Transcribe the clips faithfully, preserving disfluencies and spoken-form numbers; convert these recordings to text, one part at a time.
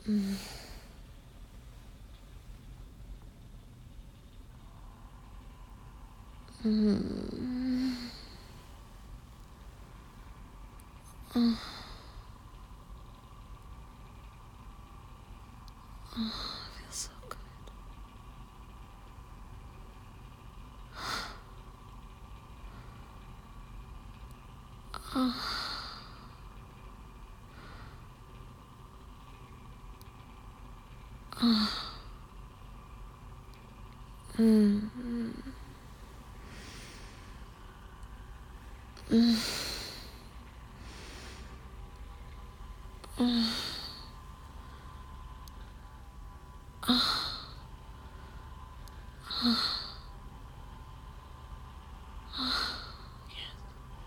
Mm. Mm. Oh. Oh, it feels so good. Oh. Oh. Mm. Mm. Mm. Oh. Oh. Oh. Yes.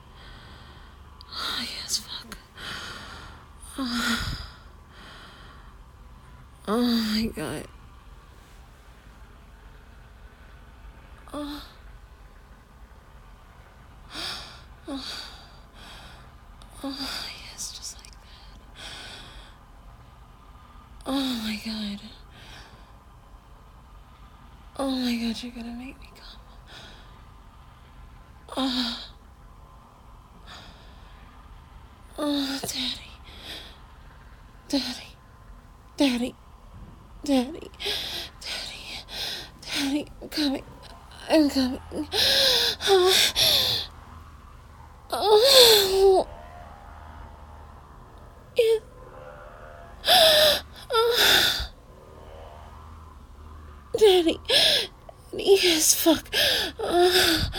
Oh, yes, fuck. Oh. Oh my god. Oh. Oh. Oh, yes, just like that. Oh my god. Oh my god, you're gonna make me come. Oh. Oh, daddy. Daddy. Daddy. Daddy. Daddy. Daddy. I'm coming. I'm coming. Oh. Oh. Yeah. Oh. Daddy. Daddy. Yes, fuck. Oh.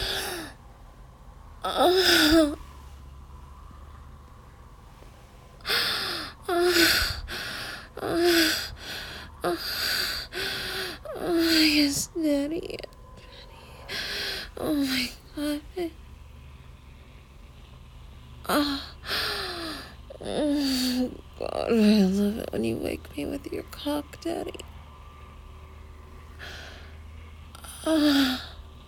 Oh. Oh. Oh. Oh. Oh, yes, Daddy. Oh my god. Oh. Oh, God, I love it when you wake me with your cock, Daddy. Oh.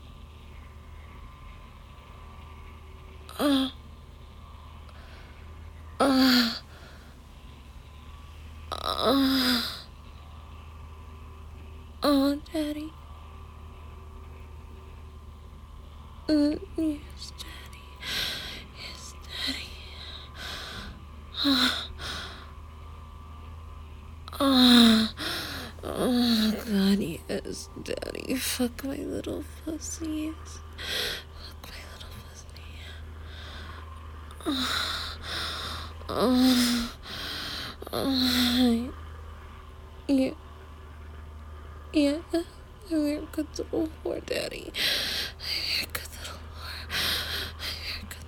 Oh. Oh. Oh. Oh, Daddy. Mm, yes, Daddy. Yes, Daddy. Oh. Oh. Oh, God, yes, Daddy. Fuck my little pussy, yes. Fuck my little pussy. Oh. Oh. Oh. Yeah. Yeah. I'm your good little whore, Daddy. I'm your good little whore. I'm your good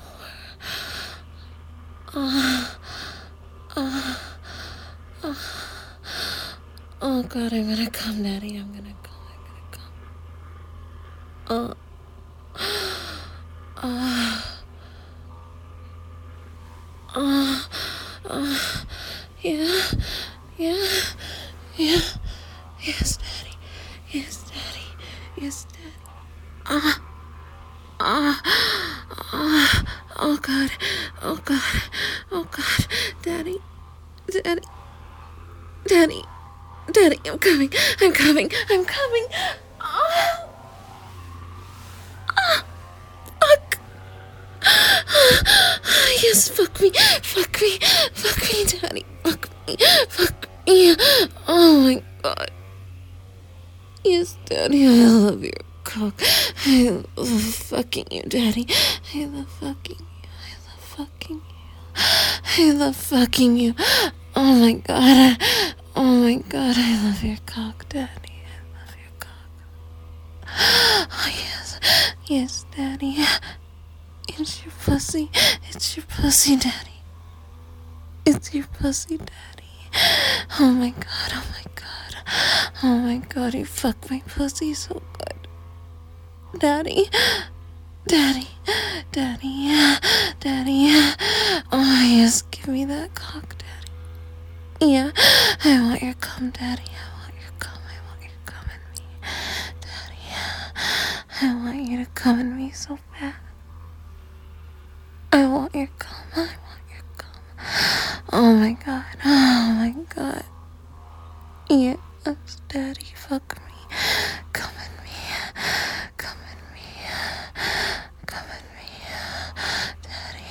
little whore. Oh. Oh. Oh. Oh, God, I'm gonna come, Daddy. I'm gonna come. I'm gonna come. Oh. Oh. Oh. Oh. Yeah. Yeah. Yeah. Yes, Daddy. Yes, Daddy. Yes, Daddy. Ah. Ah. Ah. Oh, God. Oh, God. Oh, God. Daddy. Daddy. Daddy. Daddy, I'm coming. I'm coming. I'm coming. Oh. Ah. Fuck. Yes, fuck me. Fuck me. Fuck me, Daddy. Fuck me. Fuck me. Oh, my God. Yes, Daddy, I love your cock. I love fucking you, Daddy. I love fucking you. I love fucking you. I love fucking you. Oh my God. Oh my God, I love your cock, Daddy. I love your cock. Oh, yes. Yes, Daddy. It's your pussy. It's your pussy, Daddy. It's your pussy, Daddy. Oh my God, oh my God. Oh my God, you fuck my pussy so good. Daddy. Daddy. Daddy. Daddy. Oh, yes, give me that cock, Daddy. Yeah, I want your cum, Daddy. I want your cum. I want your cum in me. Daddy. I want you to come in me so bad. I want your cum. I want your cum. Oh my God. Oh my God. Yes, Daddy, fuck me. Come at me. Come at me. Come at me. Daddy.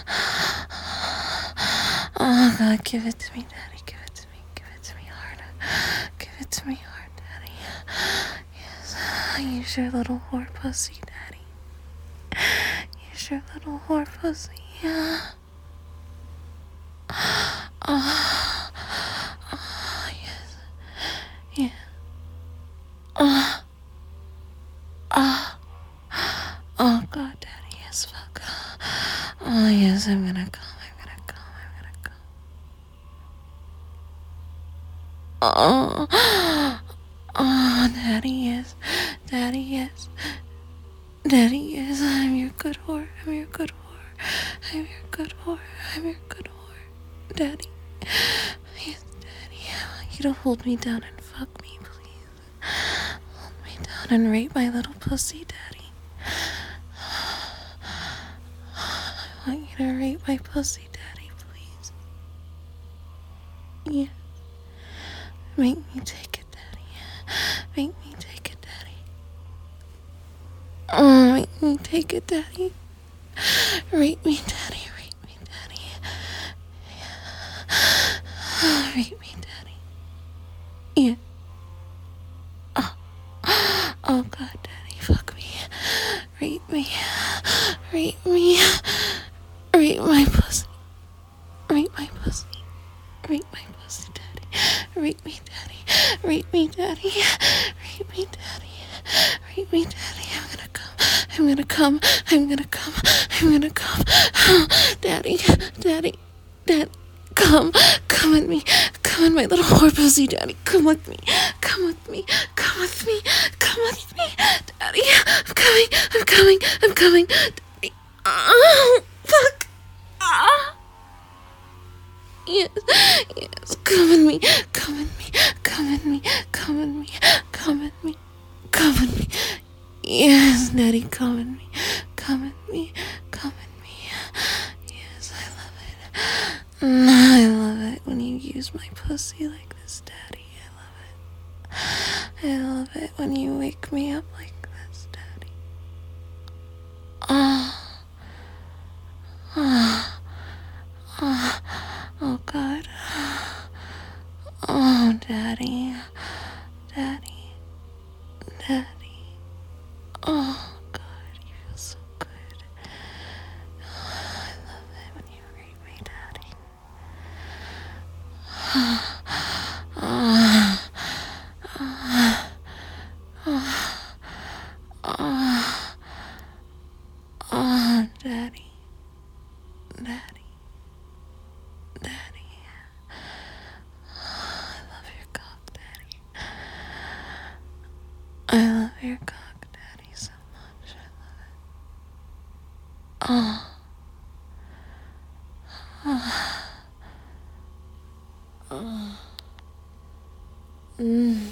Oh, God, give it to me, Daddy. Give it to me. Give it to me hard. Give it to me hard, Daddy. Yes, use your little whore pussy, Daddy. Use your little whore pussy. Yeah. Oh, oh, yes. Yeah. Oh, oh, oh, God, Daddy, yes, fuck. Oh, yes, I'm gonna come, I'm gonna come, I'm gonna come. Oh, oh, Daddy, yes. Daddy, yes. Daddy, yes, I'm your good whore, I'm your good whore. I'm your good whore, I'm your good whore. Daddy. Yes, Daddy, I want you to hold me down and fuck me, please. Hold me down and rape my little pussy, Daddy. I want you to rape my pussy, Daddy, please. Yeah. Make me take it, Daddy. Make me take it, Daddy. Oh, make me take it, Daddy. Rape me, Daddy. Rape me, Daddy. Yeah. Rape me, Daddy. Yeah. Oh. Oh, God, Daddy, fuck me. Rape me. Rape me. Rape my pussy. Rape my pussy. Rape my pussy, Daddy. Rape me, Daddy. Rape me, Daddy. Rape me, Daddy. Rape me, Daddy. I'm gonna come. I'm gonna come. I'm gonna come. I'm gonna come. Daddy. Daddy. Dad. Come. Come with me. Come in my little whore pussy, Daddy. Come with me. Come with me. Come with me. Come with me. Daddy. I'm coming. I'm coming. I'm coming. Daddy. Oh, fuck. Ah. Yes, yes, come with me, come with me, come with me, come with me, come with me, come with me. Yes, Daddy, come with me, come with me, come with me. Yes, I love it. I love it when you use my pussy like this, Daddy. I love it. I love it when you wake me up like this, Daddy. Oh, oh, oh. Oh, God. Oh, Daddy. Daddy. Daddy. Oh, God, you feel so good. Oh, I love it when you rape me, Daddy. Oh, oh, oh, oh, oh, Daddy. Daddy. Daddy. Oh, I love your cock, Daddy. I love your cock, Daddy, so much. I love it. Oh. Oh. Oh. Mm.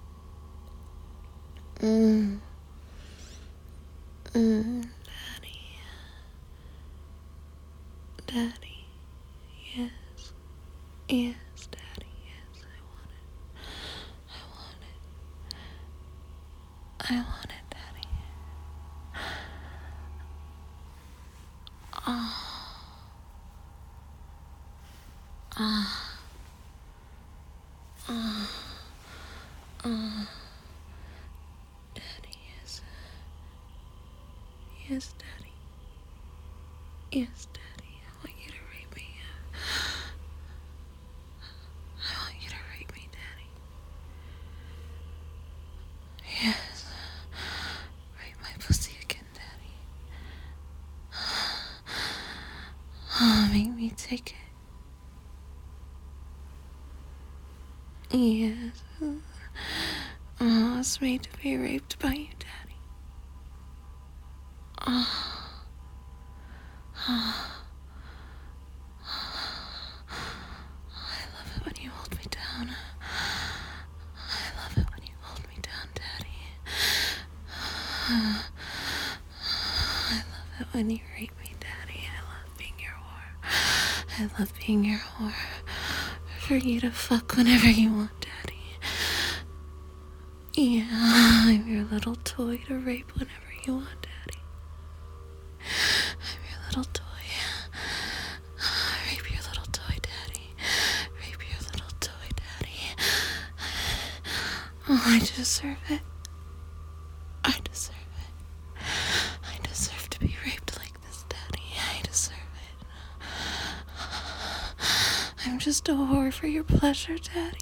Mm. Mm. Daddy. Daddy. Yes. Yes, Daddy, yes, I want it. I want it. I want it, Daddy. Oh. Oh. Oh. Oh. Daddy, yes. Yes, Daddy. Yes, Daddy, I want you to rape me. I want you to rape me, Daddy. Yes. Rape my pussy again, Daddy. Oh, make me take it. Yes. Oh, it's made to be raped by you, Daddy. Oh. Oh. I love it when you hold me down. I love it when you hold me down, Daddy. I love it when you rape me, Daddy. I love being your whore. I love being your whore. For you to fuck whenever you want, Daddy. Yeah, I'm your little toy to rape whenever you want, Daddy. I'm your little toy. Rape your little toy, Daddy. Rape your little toy, Daddy. Oh, I deserve it. I deserve it. I deserve to be raped like this, Daddy. I deserve it. I'm just a whore for your pleasure, Daddy.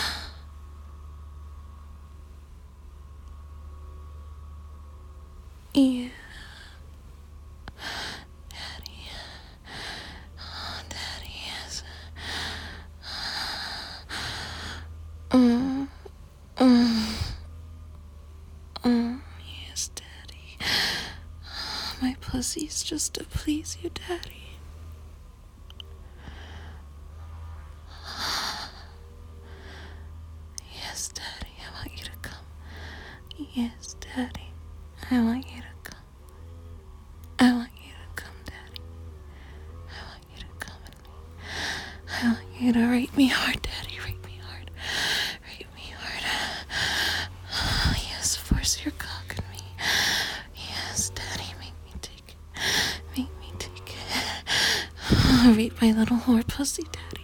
Yeah. Daddy. Oh, Daddy, yes. Mm. Mm. Mm. Yes, Daddy. My pussy's just to please you, Daddy. Yes, Daddy, I want you to come. Yes, Daddy, I want you to come. I want you to come, Daddy. I want you to come with me. I want you to rape me hard, Daddy. Rape me hard. Rape me hard. Oh, yes, force your cock in me. Yes, Daddy, make me take it. Make me take it. Oh, rape my little whore pussy, Daddy.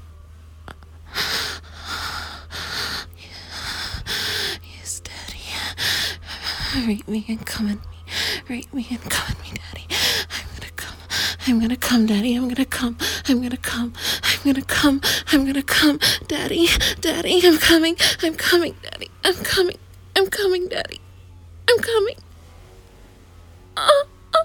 Yes, Daddy. Rape me and come in me. Rape me and come in me, Daddy. I'm gonna come. I'm gonna come, Daddy. I'm gonna come. I'm gonna come. I'm gonna come. I'm gonna come. Daddy. Daddy, I'm coming. I'm coming, Daddy. I'm coming. I'm coming, Daddy. I'm coming. Oh, oh.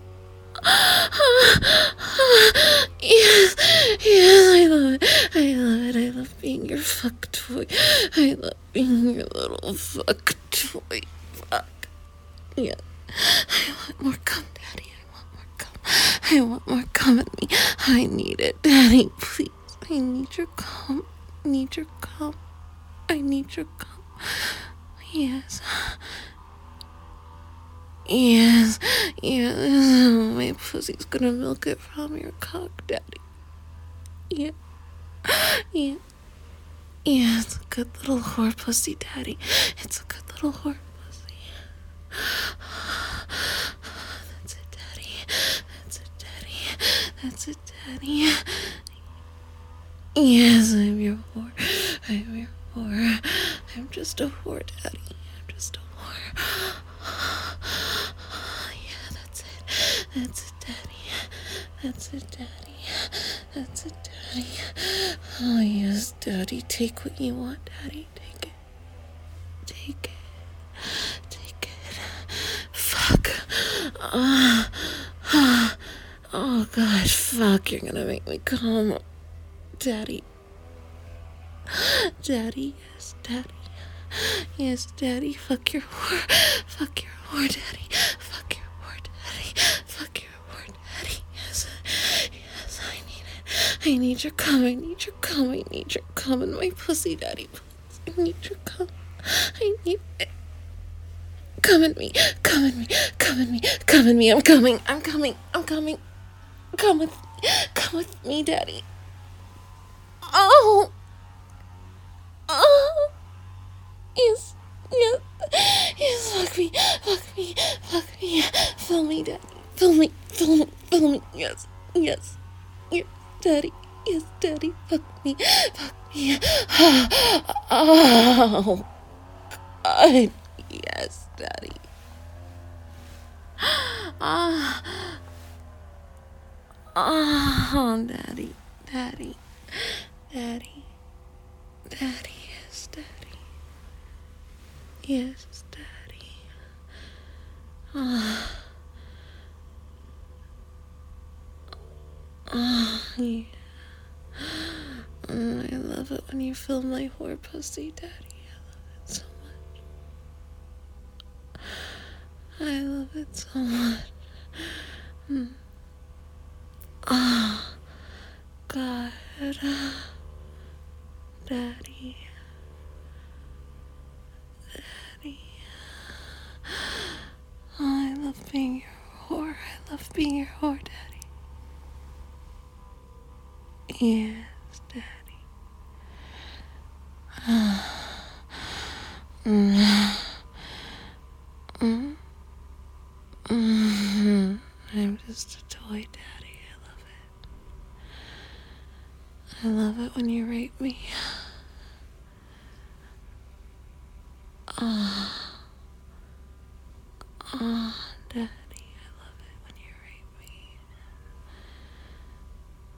Oh, yes, yes, I love it. I love it. I love being your fuck toy. I love being your little fuck toy. Fuck. Yeah. I want more cum, Daddy. I want more cum. I want more cum in me. I need it, Daddy. Please. I need your cum. I need your cum. I need your cum. Yes. Yes. Yes. My pussy's gonna milk it from your cock, Daddy. Yeah. Yeah. Yeah, it's a good little whore pussy, Daddy. It's a good little whore pussy. That's it, Daddy. That's it, Daddy. That's it, Daddy. Yes, I'm your whore. I'm your whore. I'm just a whore, Daddy. I'm just a whore. Yeah, that's it. That's it, Daddy. That's it, Daddy. That's it, Daddy. Oh, yes, Daddy. Take what you want, Daddy. Take it. Take it. Take it. Fuck. Uh, uh, oh, God. Fuck. You're gonna make me come. Daddy. Daddy. Yes, Daddy. Yes, Daddy. Fuck your whore. Fuck your whore, Daddy. Fuck your whore, Daddy. Fuck your whore, Daddy. Yes. Yes, I need it. I need your cum. I need your cum. I need your cum in my pussy, Daddy. Please. I need your cum. I need it. Come in me. Come in me. Come in me. Come in me. I'm coming. I'm coming. I'm coming. Come with me. Come with me, Daddy. Oh. Oh. Yes. Yes. Yes. Fuck me. Fuck me. Fuck me. Fill me, Daddy. Fill me. Fill me. Fill me. Yes. Yes. Yes, Daddy. Yes, Daddy. Fuck me. Fuck me. Oh. God. Yes, Daddy. Ah. Oh, Daddy. Daddy. Daddy. Daddy. Yes, Daddy. Yes, Daddy. Ah. Oh, yeah. Mm, I love it when you fill my whore pussy, Daddy. I love it so much. I love it so much. Mm. Oh, God. Daddy. Daddy. Oh, I love being your whore. I love being your whore, Daddy. Yes, Daddy. Mm. Mm. Mm. I'm just a toy daddy. I love it. I love it when you rape me. Ah. Ah, Dad.